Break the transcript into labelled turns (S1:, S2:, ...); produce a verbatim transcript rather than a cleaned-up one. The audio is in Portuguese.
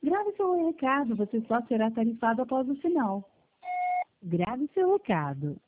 S1: Grave seu recado, você só será tarifado após o sinal. Grave seu recado.